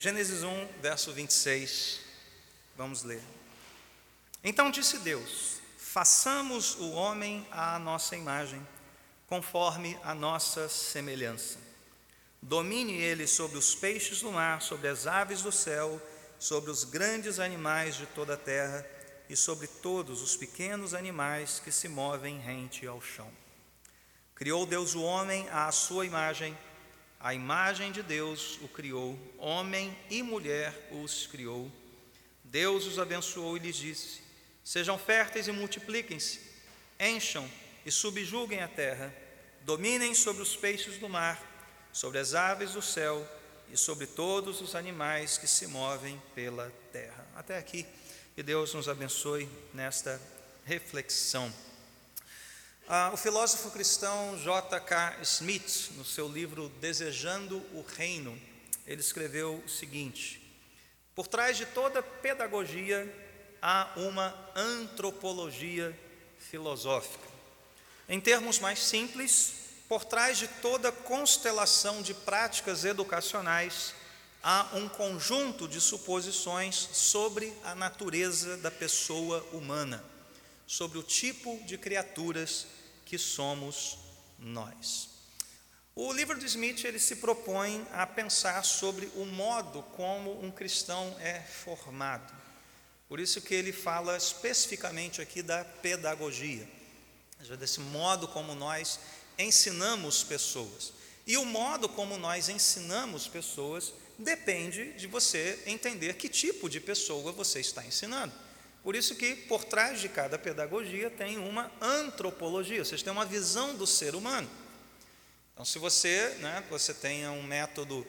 Gênesis 1, verso 26, vamos ler. Então disse Deus: façamos o homem à nossa imagem, conforme a nossa semelhança. Domine ele sobre os peixes do mar, sobre as aves do céu, sobre os grandes animais de toda a terra e sobre todos os pequenos animais que se movem rente ao chão. Criou Deus o homem à sua imagem, a imagem de Deus o criou, homem e mulher os criou. Deus os abençoou e lhes disse: sejam férteis e multipliquem-se, encham e subjuguem a terra, dominem sobre os peixes do mar, sobre as aves do céu e sobre todos os animais que se movem pela terra. Até aqui, que Deus nos abençoe nesta reflexão. O filósofo cristão J.K. Smith, no seu livro Desejando o Reino, ele escreveu o seguinte: por trás de toda pedagogia há uma antropologia filosófica. Em termos mais simples, por trás de toda constelação de práticas educacionais há um conjunto de suposições sobre a natureza da pessoa humana, sobre o tipo de criaturas que somos nós. O livro de Smith, ele se propõe a pensar sobre o modo como um cristão é formado. Por isso que ele fala especificamente aqui da pedagogia, desse modo como nós ensinamos pessoas. E o modo como nós ensinamos pessoas depende de você entender que tipo de pessoa você está ensinando. Por isso que por trás de cada pedagogia tem uma antropologia, vocês têm uma visão do ser humano. Então, se você tenha um método,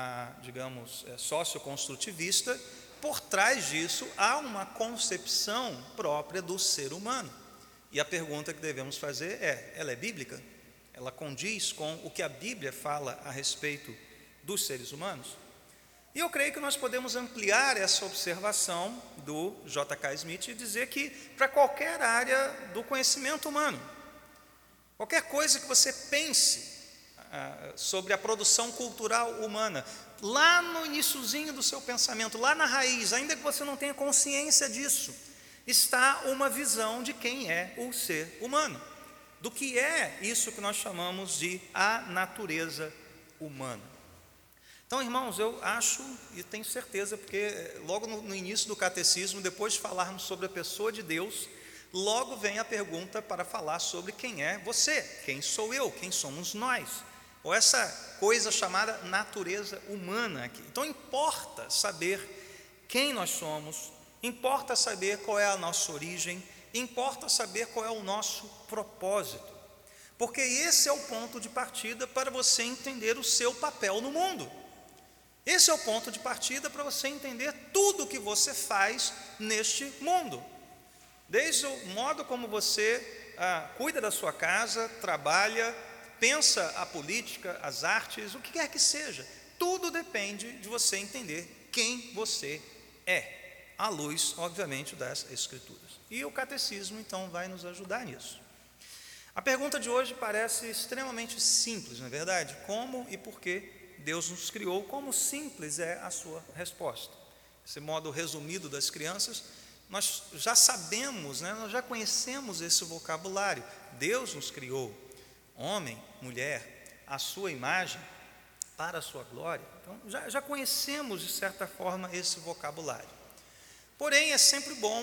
socioconstrutivista, por trás disso há uma concepção própria do ser humano. E a pergunta que devemos fazer ela é bíblica? Ela condiz com o que a Bíblia fala a respeito dos seres humanos? E eu creio que nós podemos ampliar essa observação do J.K. Smith e dizer que para qualquer área do conhecimento humano, qualquer coisa que você pense sobre a produção cultural humana, lá no iniciozinho do seu pensamento, lá na raiz, ainda que você não tenha consciência disso, está uma visão de quem é o ser humano, do que é isso que nós chamamos de a natureza humana. Então, irmãos, eu acho e tenho certeza, porque logo no início do catecismo, depois de falarmos sobre a pessoa de Deus, logo vem a pergunta para falar sobre quem é você, quem sou eu, quem somos nós, ou essa coisa chamada natureza humana aqui. Então, importa saber quem nós somos, importa saber qual é a nossa origem, importa saber qual é o nosso propósito, porque esse é o ponto de partida para você entender o seu papel no mundo. Esse é o ponto de partida para você entender tudo o que você faz neste mundo. Desde o modo como você cuida da sua casa, trabalha, pensa a política, as artes, o que quer que seja. Tudo depende de você entender quem você é, à luz, obviamente, das Escrituras. E o catecismo, então, vai nos ajudar nisso. A pergunta de hoje parece extremamente simples, não é verdade? Como e por que Deus nos criou? Como simples é a sua resposta? Esse modo resumido das crianças, nós já sabemos, nós já conhecemos esse vocabulário. Deus nos criou, homem, mulher, à sua imagem, para a sua glória. Então, já conhecemos, de certa forma, esse vocabulário. Porém, é sempre bom,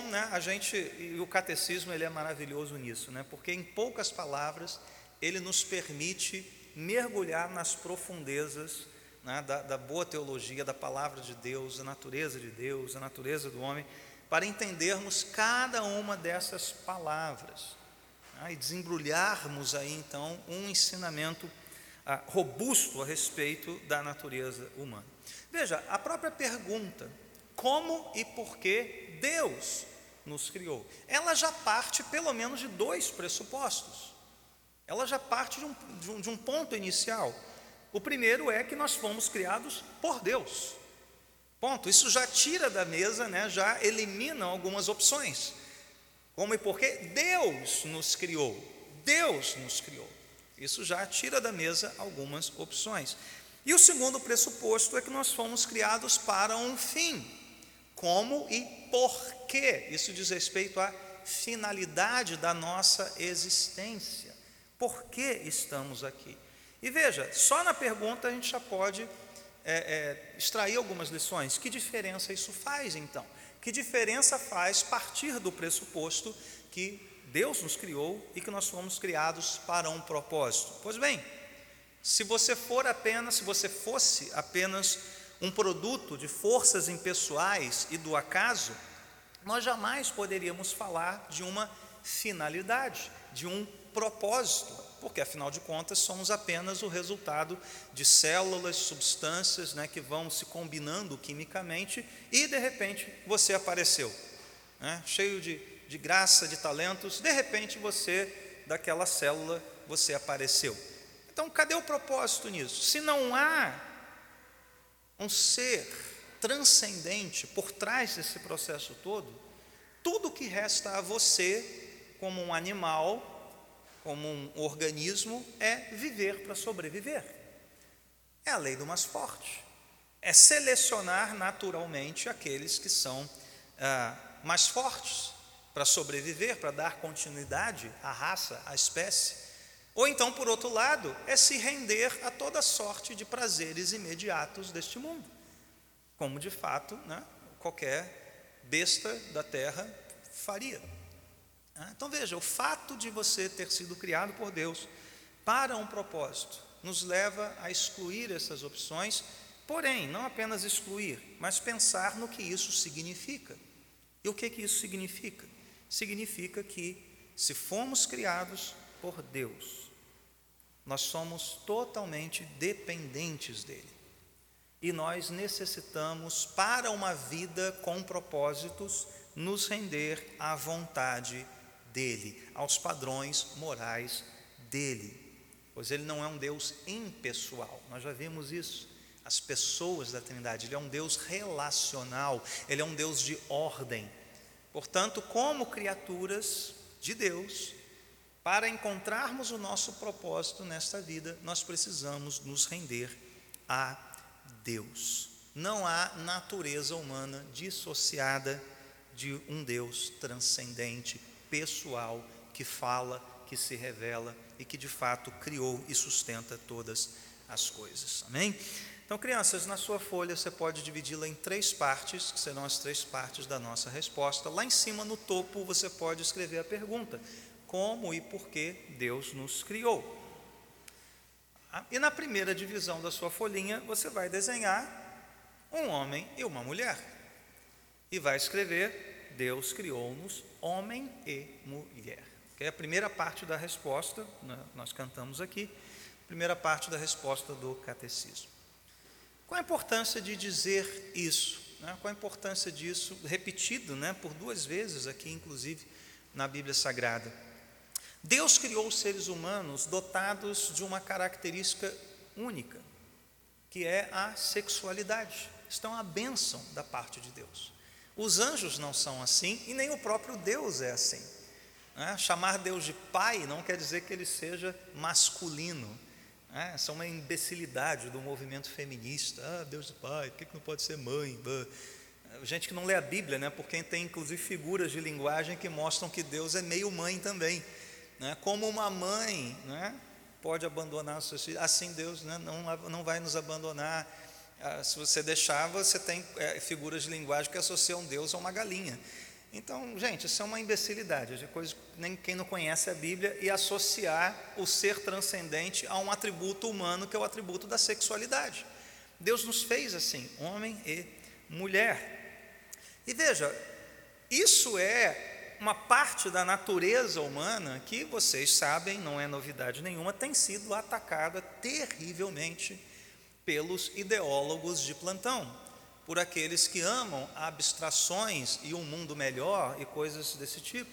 e o catecismo ele é maravilhoso nisso, porque em poucas palavras ele nos permite mergulhar nas profundezas da boa teologia, da palavra de Deus, da natureza de Deus, da natureza do homem, para entendermos cada uma dessas palavras, e desembrulharmos aí então um ensinamento robusto a respeito da natureza humana. Veja, a própria pergunta, como e por que Deus nos criou, ela já parte pelo menos de dois pressupostos. Ela já parte de um ponto inicial. O primeiro é que nós fomos criados por Deus. Ponto. Isso já tira da mesa, já elimina algumas opções. Como e por que Deus nos criou. Deus nos criou. Isso já tira da mesa algumas opções. E o segundo pressuposto é que nós fomos criados para um fim. Como e por quê? Isso diz respeito à finalidade da nossa existência. Por que estamos aqui? E veja, só na pergunta a gente já pode extrair algumas lições. Que diferença isso faz, então? Que diferença faz partir do pressuposto que Deus nos criou e que nós fomos criados para um propósito? Pois bem, se você fosse apenas um produto de forças impessoais e do acaso, nós jamais poderíamos falar de uma finalidade, de um propósito, porque afinal de contas somos apenas o resultado de células, substâncias, que vão se combinando quimicamente e de repente você apareceu, cheio de graça, de talentos, de repente daquela célula, você apareceu. Então, cadê o propósito nisso? Se não há um ser transcendente por trás desse processo todo, tudo que resta a você, como um animal, como um organismo, é viver para sobreviver. É a lei do mais forte. É selecionar naturalmente aqueles que são mais fortes para sobreviver, para dar continuidade à raça, à espécie. Ou então, por outro lado, é se render a toda sorte de prazeres imediatos deste mundo, como de fato qualquer besta da terra faria. Então veja, o fato de você ter sido criado por Deus para um propósito nos leva a excluir essas opções, porém, não apenas excluir, mas pensar no que isso significa. E o que isso significa? Significa que, se fomos criados por Deus, nós somos totalmente dependentes dele. E nós necessitamos, para uma vida com propósitos, nos render à vontade dele, aos padrões morais dele. Pois ele não é um Deus impessoal, nós já vimos isso. As pessoas da Trindade, ele é um Deus relacional, ele é um Deus de ordem. Portanto, como criaturas de Deus, para encontrarmos o nosso propósito nesta vida, nós precisamos nos render a Deus. Não há natureza humana dissociada de um Deus transcendente, pessoal, que fala, que se revela e que de fato criou e sustenta todas as coisas. Amém? Então, crianças, na sua folha você pode dividi-la em 3 partes, que serão as 3 partes da nossa resposta. Lá em cima, no topo, você pode escrever a pergunta: como e por que Deus nos criou? E na primeira divisão da sua folhinha, você vai desenhar um homem e uma mulher. E vai escrever: Deus criou-nos homem e mulher. Que é a primeira parte da resposta, nós cantamos aqui, primeira parte da resposta do catecismo. Qual a importância de dizer isso? Qual a importância disso, repetido por 2 vezes aqui, inclusive, na Bíblia Sagrada? Deus criou os seres humanos dotados de uma característica única, que é a sexualidade. Isto é uma bênção da parte de Deus. Os anjos não são assim e nem o próprio Deus é assim. Chamar Deus de pai não quer dizer que ele seja masculino. Essa é uma imbecilidade do movimento feminista. Deus de pai, por que não pode ser mãe? Gente que não lê a Bíblia, porque tem inclusive figuras de linguagem que mostram que Deus é meio mãe também. Como uma mãe pode abandonar os seus filhos, assim Deus não vai nos abandonar. Se você deixar, você tem figuras de linguagem que associam Deus a uma galinha. Então, gente, isso é uma imbecilidade, é coisa que nem quem não conhece a Bíblia, e associar o ser transcendente a um atributo humano, que é o atributo da sexualidade. Deus nos fez assim, homem e mulher. E veja, isso é uma parte da natureza humana que, vocês sabem, não é novidade nenhuma, tem sido atacada terrivelmente pelos ideólogos de plantão, por aqueles que amam abstrações e um mundo melhor e coisas desse tipo.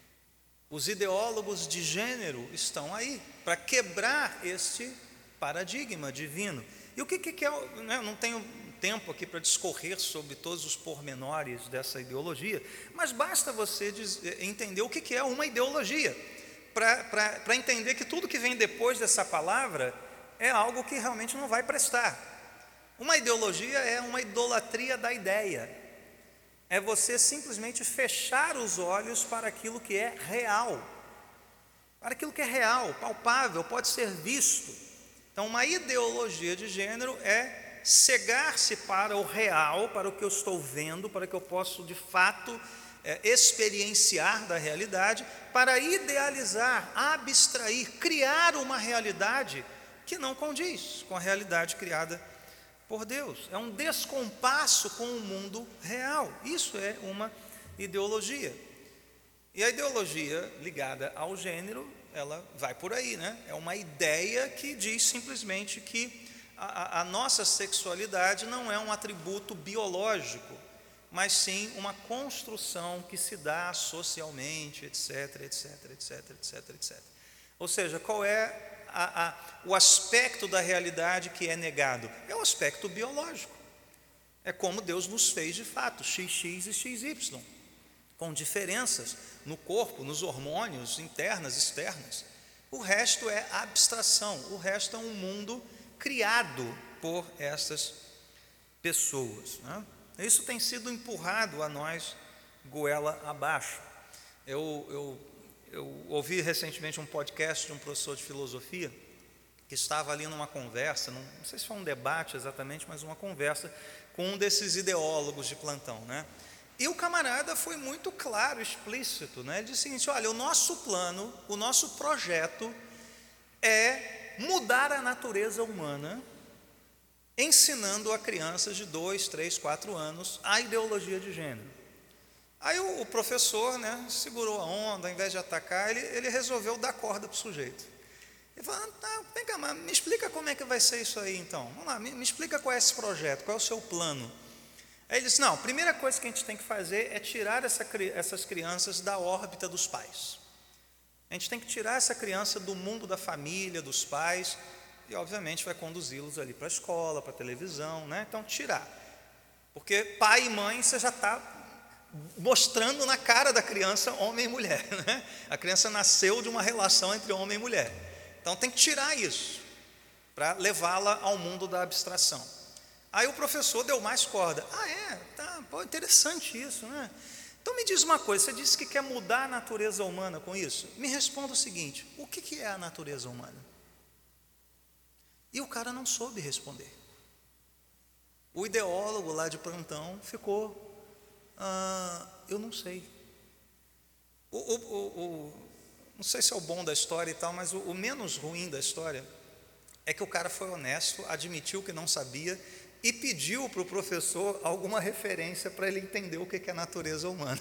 Os ideólogos de gênero estão aí para quebrar este paradigma divino. E o que é? Eu não tenho tempo aqui para discorrer sobre todos os pormenores dessa ideologia, mas basta você entender o que é uma ideologia, para entender que tudo que vem depois dessa palavra é algo que realmente não vai prestar. Uma ideologia é uma idolatria da ideia. É você simplesmente fechar os olhos para aquilo que é real. Para aquilo que é real, palpável, pode ser visto. Então, uma ideologia de gênero é cegar-se para o real, para o que eu estou vendo, para que eu possa de fato experienciar da realidade, para idealizar, abstrair, criar uma realidade que não condiz com a realidade criada por Deus. É um descompasso com o mundo real. Isso é uma ideologia. E a ideologia ligada ao gênero, ela vai por aí, né? É uma ideia que diz simplesmente que a nossa sexualidade não é um atributo biológico, mas sim uma construção que se dá socialmente, etc, etc, etc, etc, etc. Ou seja, qual é o aspecto da realidade que é negado? É o aspecto biológico. É como Deus nos fez de fato, XX e XY, com diferenças no corpo, nos hormônios, internas, externas. O resto é abstração, o resto é um mundo criado por essas pessoas, né? Isso tem sido empurrado a nós goela abaixo. Eu ouvi recentemente um podcast de um professor de filosofia que estava ali numa conversa, não sei se foi um debate exatamente, mas uma conversa com um desses ideólogos de plantão, né? E o camarada foi muito claro, explícito, né? Ele disse o seguinte: olha, o nosso plano, o nosso projeto é mudar a natureza humana, ensinando a crianças de 2, 3, 4 anos a ideologia de gênero. Aí o professor, né, segurou a onda, ao invés de atacar, ele resolveu dar corda para o sujeito. Ele falou: vem cá, mas me explica como é que vai ser isso aí então. Vamos lá, me explica qual é esse projeto, qual é o seu plano. Aí ele disse: não, a primeira coisa que a gente tem que fazer é tirar essas crianças da órbita dos pais. A gente tem que tirar essa criança do mundo da família, dos pais, e obviamente vai conduzi-los ali para a escola, para a televisão, né? Então tirar, porque pai e mãe você já está mostrando na cara da criança homem e mulher, né? A criança nasceu de uma relação entre homem e mulher, então tem que tirar isso para levá-la ao mundo da abstração. Aí o professor deu mais corda. Tá, pô, interessante isso, né? Então me diz uma coisa, você disse que quer mudar a natureza humana com isso? Me responda o seguinte: o que é a natureza humana? E o cara não soube responder. O ideólogo lá de plantão ficou: eu não sei. Não sei se é o bom da história e tal, mas o menos ruim da história é que o cara foi honesto, admitiu que não sabia e pediu para o professor alguma referência para ele entender o que é a natureza humana.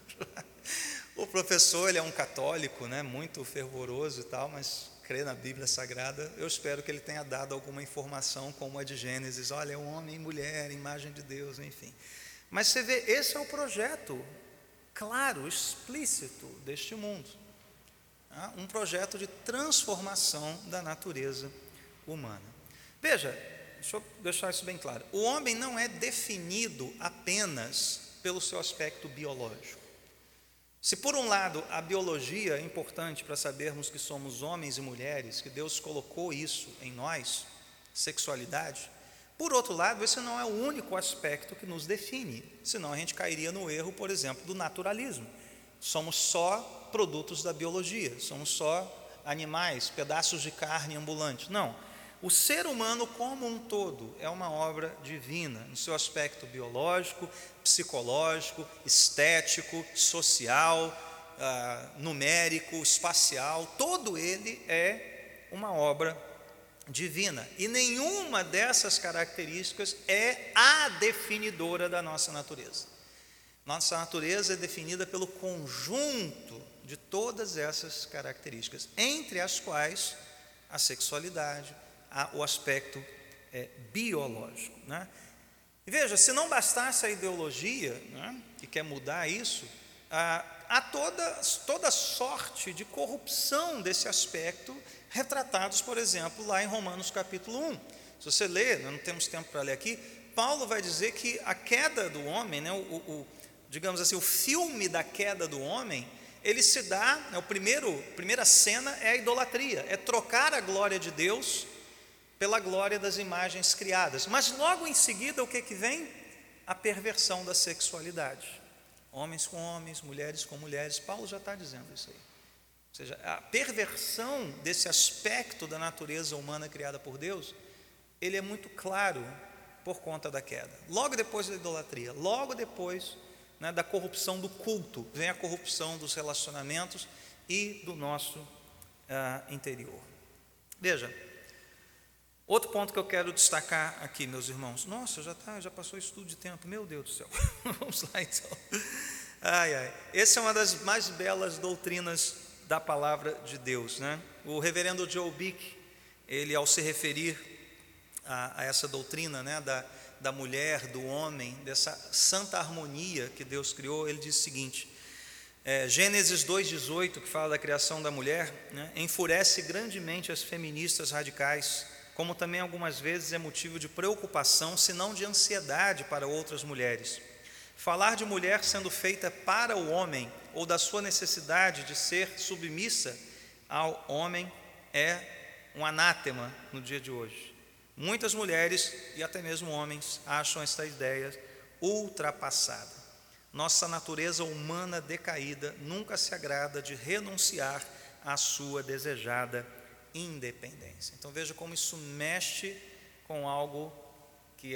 O professor, ele é um católico, né, muito fervoroso e tal, mas crê na Bíblia Sagrada. Eu espero que ele tenha dado alguma informação como a de Gênesis: olha, é um homem e mulher, imagem de Deus, enfim. Mas você vê, esse é o projeto claro, explícito deste mundo, tá? Um projeto de transformação da natureza humana. Veja, deixa eu deixar isso bem claro: o homem não é definido apenas pelo seu aspecto biológico. Se por um lado a biologia é importante para sabermos que somos homens e mulheres, que Deus colocou isso em nós, sexualidade, por outro lado, esse não é o único aspecto que nos define, senão a gente cairia no erro, por exemplo, do naturalismo. Somos só produtos da biologia, somos só animais, pedaços de carne ambulantes. Não, o ser humano como um todo é uma obra divina, no seu aspecto biológico, psicológico, estético, social, numérico, espacial. Todo ele é uma obra divina, e nenhuma dessas características é a definidora da nossa natureza. Nossa natureza é definida pelo conjunto de todas essas características, entre as quais a sexualidade, o aspecto biológico, né? E veja, se não bastasse a ideologia, né, que quer mudar isso, há toda sorte de corrupção desse aspecto, retratados, por exemplo, lá em Romanos capítulo 1. Se você ler, nós não temos tempo para ler aqui, Paulo vai dizer que a queda do homem, né, digamos assim, o filme da queda do homem, ele se dá, né, primeira cena é a idolatria, é trocar a glória de Deus pela glória das imagens criadas. Mas logo em seguida, o que vem? A perversão da sexualidade. Homens com homens, mulheres com mulheres. Paulo já está dizendo isso aí. Ou seja, a perversão desse aspecto da natureza humana criada por Deus, ele é muito claro por conta da queda. Logo depois da idolatria, logo depois, né, da corrupção do culto, vem a corrupção dos relacionamentos e do nosso interior. Veja, outro ponto que eu quero destacar aqui, meus irmãos. Nossa, já passou isso tudo de tempo, meu Deus do céu. Vamos lá então. Essa é uma das mais belas doutrinas da palavra de Deus, né? O reverendo Joe Bick, ele, ao se referir a essa doutrina, né, da mulher, do homem, dessa santa harmonia que Deus criou, ele diz o seguinte: Gênesis 2,18, que fala da criação da mulher, né, enfurece grandemente as feministas radicais, como também algumas vezes é motivo de preocupação, se não de ansiedade para outras mulheres. Falar de mulher sendo feita para o homem, ou da sua necessidade de ser submissa ao homem, é um anátema no dia de hoje. Muitas mulheres, e até mesmo homens, acham esta ideia ultrapassada. Nossa natureza humana decaída nunca se agrada de renunciar à sua desejada independência. Então veja como isso mexe com algo que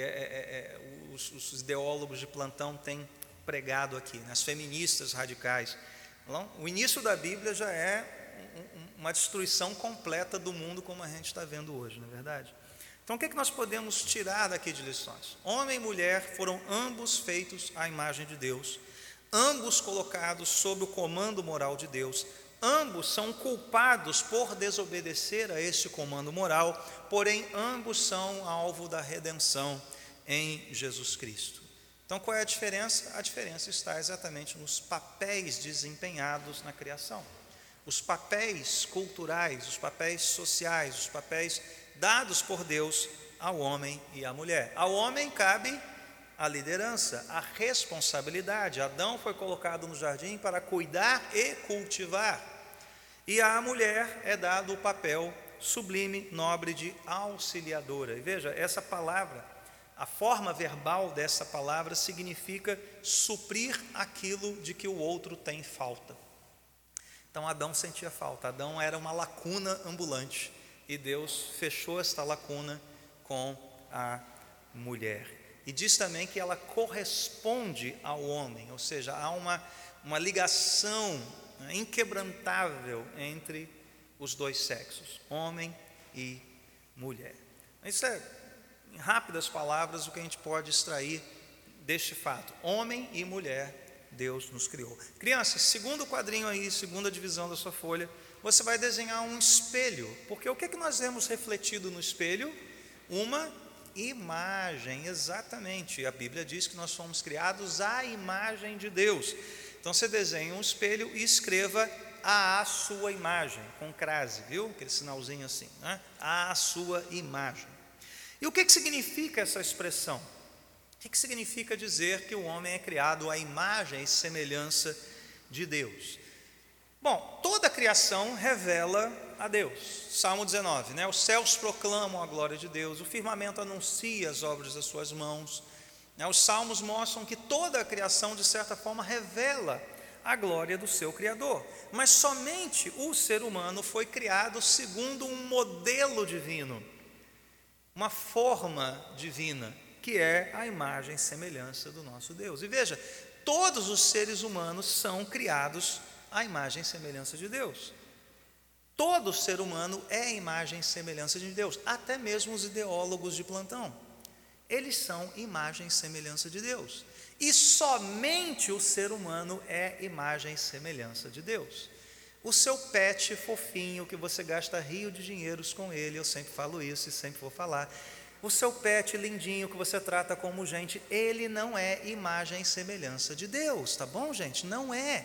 os ideólogos de plantão têm pregado aqui, né? As feministas radicais. Então, o início da Bíblia já é uma destruição completa do mundo como a gente está vendo hoje, não é verdade? Então o que nós podemos tirar daqui de lições? Homem e mulher foram ambos feitos à imagem de Deus, ambos colocados sob o comando moral de Deus, ambos são culpados por desobedecer a este comando moral, porém ambos são alvo da redenção em Jesus Cristo. Então qual é a diferença? A diferença está exatamente nos papéis desempenhados na criação. Os papéis culturais, os papéis sociais, os papéis dados por Deus ao homem e à mulher. Ao homem cabe a liderança, a responsabilidade. Adão foi colocado no jardim para cuidar e cultivar. E à mulher é dado o papel sublime, nobre de auxiliadora. E veja, essa palavra, a forma verbal dessa palavra significa suprir aquilo de que o outro tem falta. Então Adão sentia falta, Adão era uma lacuna ambulante. E Deus fechou esta lacuna com a mulher. E diz também que ela corresponde ao homem, ou seja, há uma ligação inquebrantável entre os dois sexos, homem e mulher. Isso é, em rápidas palavras, o que a gente pode extrair deste fato. Homem e mulher, Deus nos criou. Crianças, segundo quadrinho aí, segunda divisão da sua folha, você vai desenhar um espelho, porque o que nós vemos refletido no espelho? Uma imagem, exatamente. A Bíblia diz que nós fomos criados à imagem de Deus. Então você desenha um espelho e escreva à sua imagem, com crase, viu? Aquele sinalzinho assim, né? À sua imagem. E o que significa essa expressão? O que significa dizer que o homem é criado à imagem e semelhança de Deus? Bom, toda a criação revela a Deus. Salmo 19, né? Os céus proclamam a glória de Deus, o firmamento anuncia as obras das suas mãos. Os salmos mostram que toda a criação, de certa forma, revela a glória do seu Criador. Mas somente o ser humano foi criado segundo um modelo divino, uma forma divina, que é a imagem e semelhança do nosso Deus. E veja, todos os seres humanos são criados à imagem e semelhança de Deus. Todo ser humano é a imagem e semelhança de Deus, até mesmo os ideólogos de plantão. Eles são imagem e semelhança de Deus. E somente o ser humano é imagem e semelhança de Deus. O seu pet fofinho, que você gasta rio de dinheiros com ele, eu sempre falo isso e sempre vou falar. O seu pet lindinho que você trata como gente, ele não é imagem e semelhança de Deus, tá bom, gente? Não é.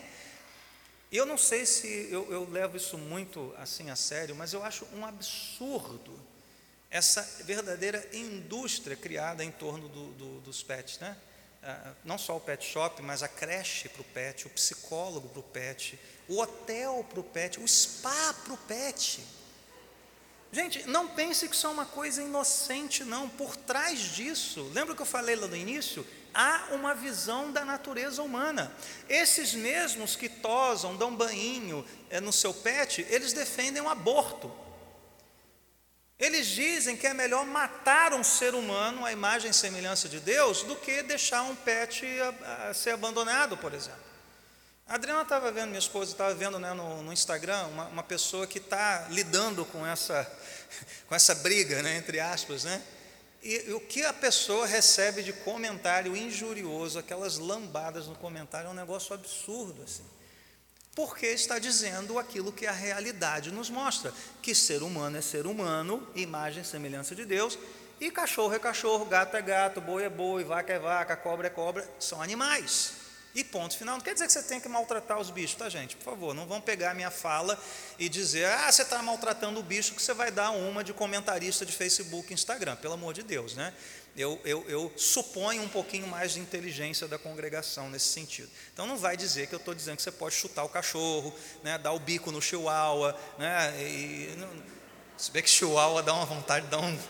Eu não sei se eu levo isso muito assim a sério, mas eu acho um absurdo essa verdadeira indústria criada em torno dos pets, né? Não só o pet shop, mas a creche para o pet, o psicólogo para o pet, o hotel para o pet, o spa para o pet. Gente, não pense que isso é uma coisa inocente, não. Por trás disso, lembra que eu falei lá no início? Há uma visão da natureza humana. Esses mesmos que tosam, dão banho no seu pet, eles defendem o aborto. Eles dizem que é melhor matar um ser humano, à imagem e semelhança de Deus, do que deixar um pet a ser abandonado, por exemplo. A Adriana estava vendo, minha esposa estava vendo, né, no Instagram, uma pessoa que está lidando com essa briga, né, entre aspas, né? E o que a pessoa recebe de comentário injurioso, aquelas lambadas no comentário, é um negócio absurdo, assim. Porque está dizendo aquilo que a realidade nos mostra, que ser humano é ser humano, imagem e semelhança de Deus, e cachorro é cachorro, gato é gato, boi é boi, vaca é vaca, cobra é cobra, são animais. E ponto final. Não quer dizer que você tem que maltratar os bichos, tá, gente? Por favor, não vão pegar a minha fala e dizer, você está maltratando o bicho, que você vai dar uma de comentarista de Facebook e Instagram, pelo amor de Deus, né? Eu suponho um pouquinho mais de inteligência da congregação nesse sentido. Então não vai dizer que eu estou dizendo que você pode chutar o cachorro, né, dar o bico no chihuahua, né, se bem que chihuahua dá uma vontade de dar um...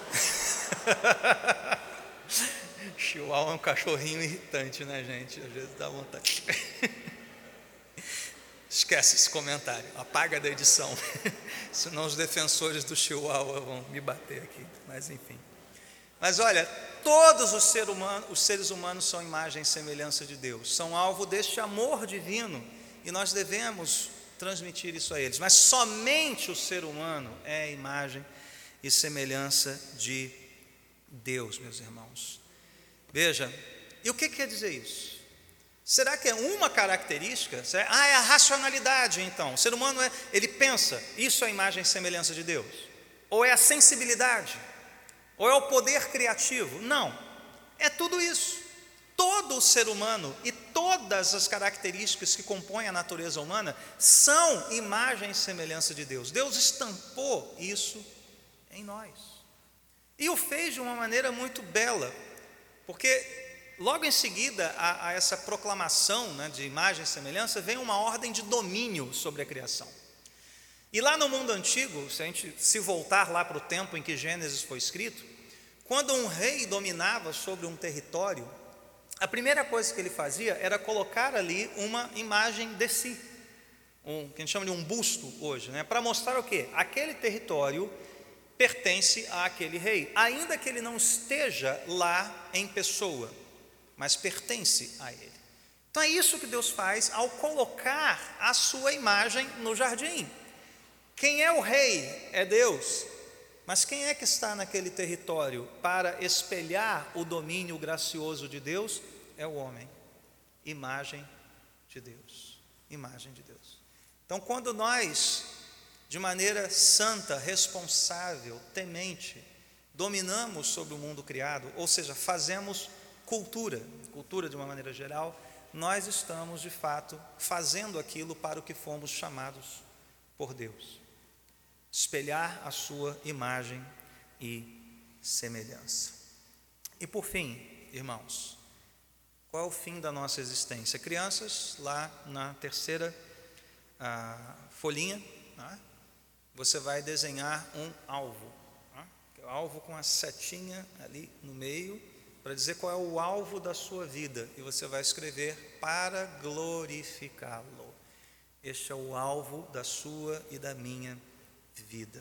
Chihuahua é um cachorrinho irritante, né, gente? Às vezes dá vontade. Esquece esse comentário, apaga da edição. Senão os defensores do Chihuahua vão me bater aqui. Mas enfim. Mas olha, todos os seres humanos são imagem e semelhança de Deus. São alvo deste amor divino. E nós devemos transmitir isso a eles. Mas somente o ser humano é imagem e semelhança de Deus, meus irmãos. Veja, e o que quer dizer isso? Será que é uma característica? É a racionalidade, então. O ser humano, ele pensa, isso é a imagem e semelhança de Deus? Ou é a sensibilidade? Ou é o poder criativo? Não, é tudo isso. Todo o ser humano e todas as características que compõem a natureza humana são imagem e semelhança de Deus. Deus estampou isso em nós. E o fez de uma maneira muito bela. Porque logo em seguida a essa proclamação, né, de imagem e semelhança, vem uma ordem de domínio sobre a criação. E lá no mundo antigo, se a gente se voltar lá para o tempo em que Gênesis foi escrito, quando um rei dominava sobre um território, a primeira coisa que ele fazia era colocar ali uma imagem de si, que a gente chama de um busto hoje, né, para mostrar o quê? Aquele território pertence àquele rei, ainda que ele não esteja lá em pessoa, mas pertence a ele. Então é isso que Deus faz ao colocar a sua imagem no jardim. Quem é o rei? É Deus. Mas quem é que está naquele território para espelhar o domínio gracioso de Deus? É o homem. Imagem de Deus. Imagem de Deus. Então quando nós, de maneira santa, responsável, temente, dominamos sobre o mundo criado, ou seja, fazemos cultura de uma maneira geral, nós estamos de fato fazendo aquilo para o que fomos chamados por Deus. Espelhar a sua imagem e semelhança. E por fim, irmãos, qual é o fim da nossa existência? Crianças, lá na terceira folhinha, né? Você vai desenhar um alvo, né? O alvo com a setinha ali no meio, para dizer qual é o alvo da sua vida, e você vai escrever para glorificá-lo. Este é o alvo da sua e da minha vida.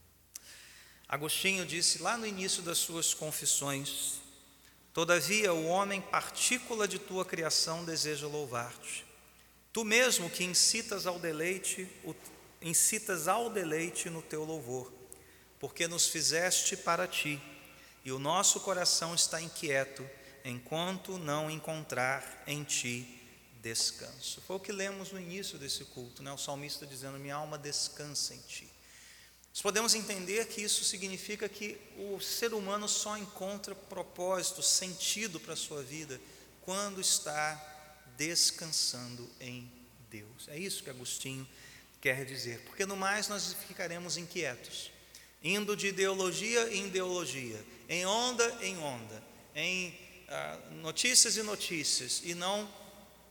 Agostinho disse lá no início das suas confissões: todavia o homem, partícula de tua criação, deseja louvar-te. Tu mesmo que incitas ao deleite no teu louvor, porque nos fizeste para ti, e o nosso coração está inquieto, enquanto não encontrar em ti descanso. Foi o que lemos no início desse culto, né? O salmista dizendo: minha alma descansa em ti. Nós podemos entender que isso significa que o ser humano só encontra propósito, sentido para a sua vida quando está descansando em Deus. É isso que Agostinho quer dizer, porque no mais nós ficaremos inquietos, indo de ideologia em ideologia, em onda, em notícias e notícias, e não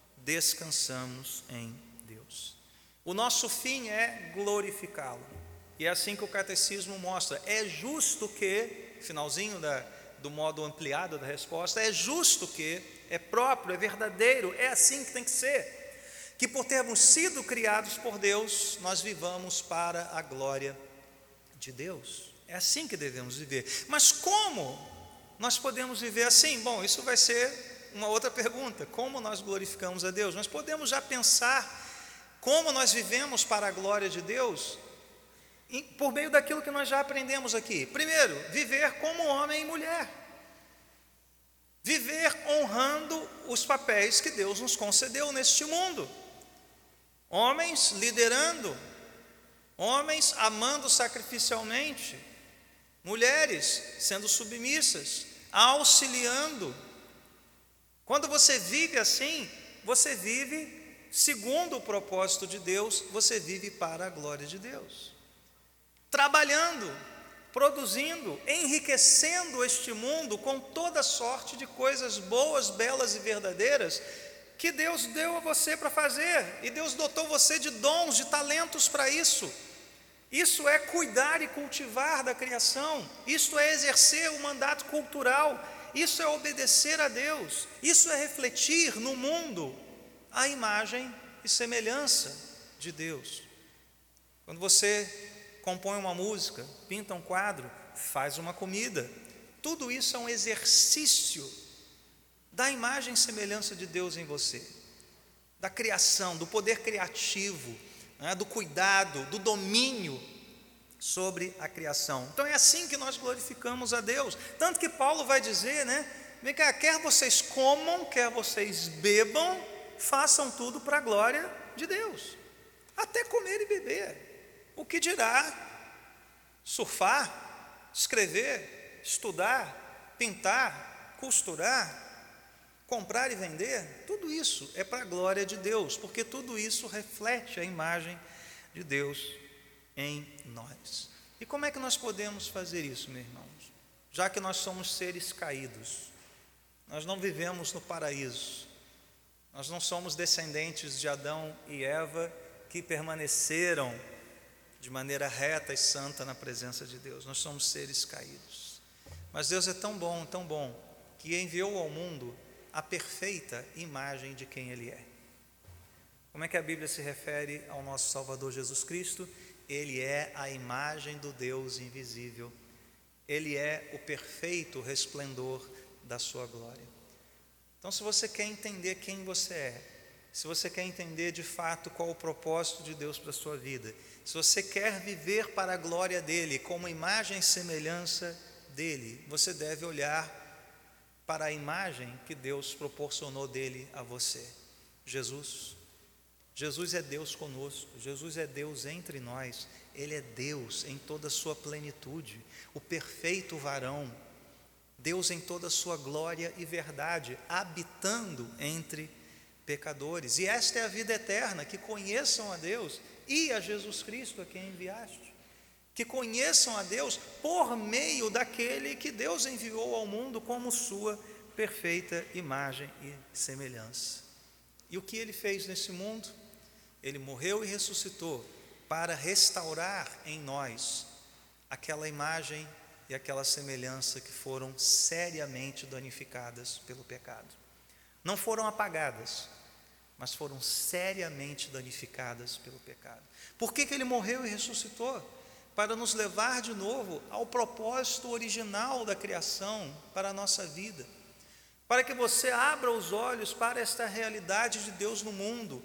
descansamos em Deus. O nosso fim é glorificá-lo. E é assim que o catecismo mostra. É justo que, finalzinho do modo ampliado da resposta, é justo que, é próprio, é verdadeiro, é assim que tem que ser, que por termos sido criados por Deus, nós vivamos para a glória de Deus. É assim que devemos viver. Mas como nós podemos viver assim? Bom, isso vai ser uma outra pergunta. Como nós glorificamos a Deus? Nós podemos já pensar como nós vivemos para a glória de Deus por meio daquilo que nós já aprendemos aqui. Primeiro, viver como homem e mulher. Viver honrando os papéis que Deus nos concedeu neste mundo. Homens liderando, homens amando sacrificialmente, mulheres sendo submissas, auxiliando. Quando você vive assim, você vive segundo o propósito de Deus, você vive para a glória de Deus. Trabalhando, produzindo, enriquecendo este mundo com toda sorte de coisas boas, belas e verdadeiras que Deus deu a você para fazer, e Deus dotou você de dons, de talentos para isso. Isso é cuidar e cultivar da criação, isso é exercer o mandato cultural, isso é obedecer a Deus, isso é refletir no mundo a imagem e semelhança de Deus. Quando você compõe uma música, pinta um quadro, faz uma comida, tudo isso é um exercício da imagem e semelhança de Deus em você, da criação, do poder criativo, do cuidado, do domínio sobre a criação. Então é assim que nós glorificamos a Deus. Tanto que Paulo vai dizer, vem cá, quer vocês comam, quer vocês bebam, façam tudo para a glória de Deus. Até comer e beber. O que dirá surfar, escrever, estudar, pintar, costurar, comprar e vender, tudo isso é para a glória de Deus, porque tudo isso reflete a imagem de Deus em nós. E como é que nós podemos fazer isso, meus irmãos? Já que nós somos seres caídos, nós não vivemos no paraíso, nós não somos descendentes de Adão e Eva que permaneceram de maneira reta e santa na presença de Deus. Nós somos seres caídos. Mas Deus é tão bom, que enviou ao mundo a perfeita imagem de quem Ele é. Como é que a Bíblia se refere ao nosso Salvador Jesus Cristo? Ele é a imagem do Deus invisível. Ele é o perfeito resplendor da sua glória. Então, se você quer entender quem você é, se você quer entender de fato qual o propósito de Deus para a sua vida, se você quer viver para a glória dEle, como imagem e semelhança dEle, você deve olhar para a imagem que Deus proporcionou dEle a você. Jesus. Jesus é Deus conosco, Jesus é Deus entre nós, Ele é Deus em toda a sua plenitude, o perfeito varão, Deus em toda a sua glória e verdade, habitando entre pecadores. E esta é a vida eterna, que conheçam a Deus e a Jesus Cristo a quem enviaste, que conheçam a Deus por meio daquele que Deus enviou ao mundo como sua perfeita imagem e semelhança. E o que Ele fez nesse mundo? Ele morreu e ressuscitou para restaurar em nós aquela imagem e aquela semelhança que foram seriamente danificadas pelo pecado. Não foram apagadas, mas foram seriamente danificadas pelo pecado. Por que Ele morreu e ressuscitou? Para nos levar de novo ao propósito original da criação para a nossa vida, para que você abra os olhos para esta realidade de Deus no mundo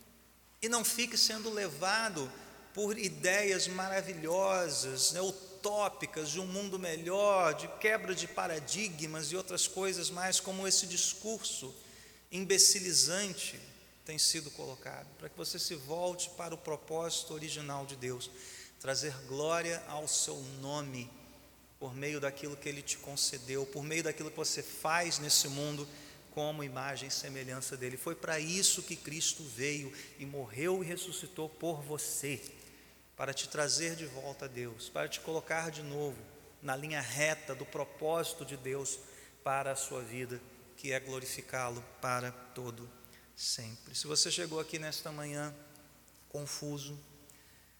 e não fique sendo levado por ideias maravilhosas, utópicas de um mundo melhor, de quebra de paradigmas e outras coisas mais, como esse discurso imbecilizante tem sido colocado, para que você se volte para o propósito original de Deus, trazer glória ao seu nome, por meio daquilo que Ele te concedeu, por meio daquilo que você faz nesse mundo, como imagem e semelhança dEle. Foi para isso que Cristo veio e morreu e ressuscitou por você, para te trazer de volta a Deus, para te colocar de novo na linha reta do propósito de Deus para a sua vida, que é glorificá-lo para todo sempre. Se você chegou aqui nesta manhã confuso,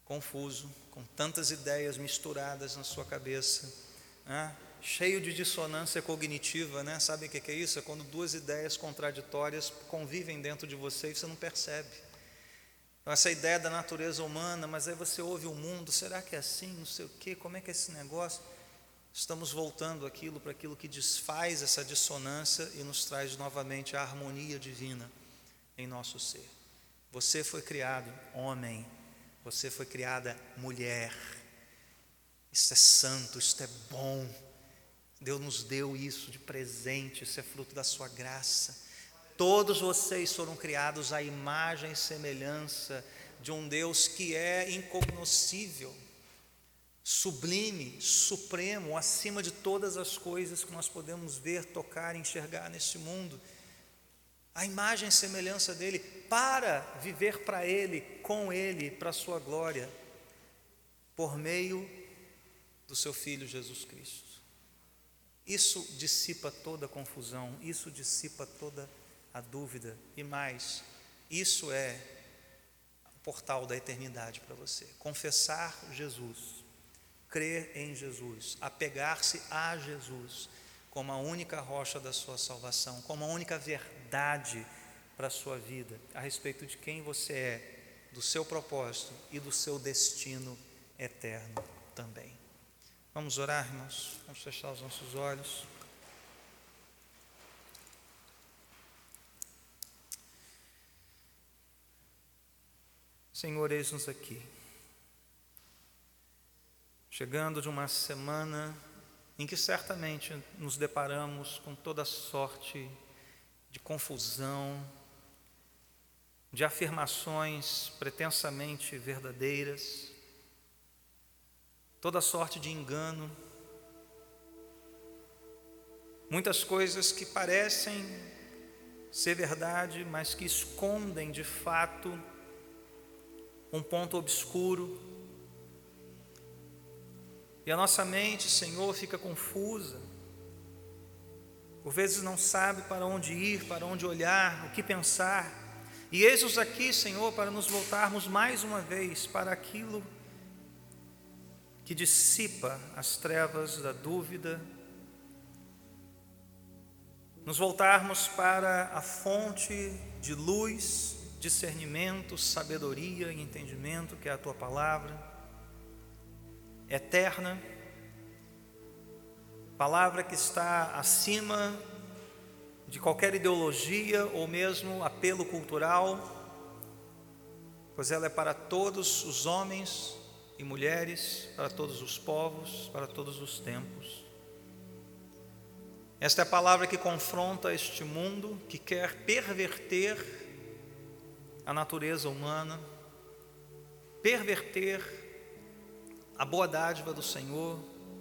confuso, com tantas ideias misturadas na sua cabeça, né? Cheio de dissonância cognitiva, né? Sabe o que é isso? É quando duas ideias contraditórias convivem dentro de você e você não percebe. Então, essa ideia da natureza humana, mas aí você ouve o mundo, será que é assim? Não sei o quê, como é que é esse negócio? Estamos voltando para aquilo que desfaz essa dissonância e nos traz novamente a harmonia divina em nosso ser. Você foi criado homem, você foi criada mulher. Isso é santo, isso é bom. Deus nos deu isso de presente, isso é fruto da sua graça. Todos vocês foram criados à imagem e semelhança de um Deus que é incognoscível, sublime, supremo, acima de todas as coisas que nós podemos ver, tocar, enxergar neste mundo. A imagem e semelhança dele, para viver para ele, com ele, para a sua glória, por meio do seu Filho Jesus Cristo. Isso dissipa toda a confusão, isso dissipa toda a dúvida e mais, isso é o portal da eternidade para você. Confessar Jesus, crer em Jesus, apegar-se a Jesus como a única rocha da sua salvação, como a única verdade para a sua vida, a respeito de quem você é, do seu propósito e do seu destino eterno também. Vamos orar, irmãos? Vamos fechar os nossos olhos. Senhor, eis-nos aqui, chegando de uma semana em que certamente nos deparamos com toda sorte de confusão, de afirmações pretensamente verdadeiras, toda sorte de engano, muitas coisas que parecem ser verdade, mas que escondem de fato um ponto obscuro. E a nossa mente, Senhor, fica confusa, por vezes não sabe para onde ir, para onde olhar, o que pensar. E eis-nos aqui, Senhor, para nos voltarmos mais uma vez para aquilo que dissipa as trevas da dúvida, nos voltarmos para a fonte de luz, discernimento, sabedoria e entendimento, que é a Tua Palavra, eterna, palavra que está acima de qualquer ideologia ou mesmo apelo cultural, pois ela é para todos os homens e mulheres, para todos os povos, para todos os tempos. Esta é a palavra que confronta este mundo, que quer perverter a natureza humana, perverter a boa dádiva do Senhor.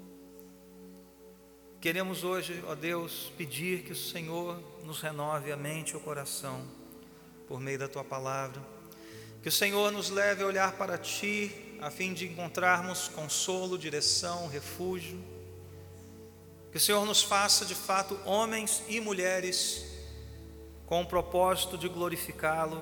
Queremos hoje, ó Deus, pedir que o Senhor nos renove a mente e o coração por meio da Tua Palavra, que o Senhor nos leve a olhar para Ti, a fim de encontrarmos consolo, direção, refúgio. Que o Senhor nos faça de fato homens e mulheres com o propósito de glorificá-lo,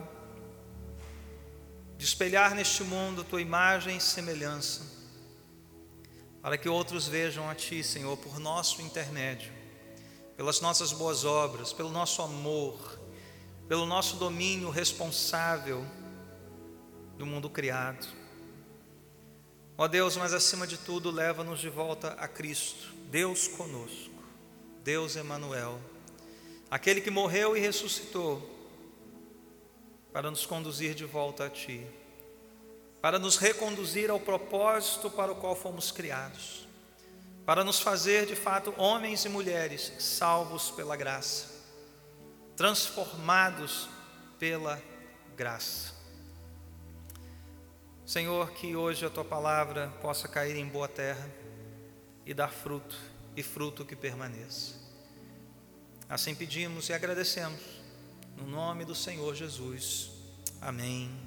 de espelhar neste mundo Tua imagem e semelhança, para que outros vejam a Ti, Senhor, por nosso intermédio, pelas nossas boas obras, pelo nosso amor, pelo nosso domínio responsável do mundo criado. Ó Deus, mas acima de tudo, leva-nos de volta a Cristo, Deus conosco, Deus Emanuel, aquele que morreu e ressuscitou para nos conduzir de volta a Ti, para nos reconduzir ao propósito para o qual fomos criados, para nos fazer de fato homens e mulheres salvos pela graça, transformados pela graça. Senhor, que hoje a Tua Palavra possa cair em boa terra e dar fruto, e fruto que permaneça. Assim pedimos e agradecemos, no nome do Senhor Jesus. Amém.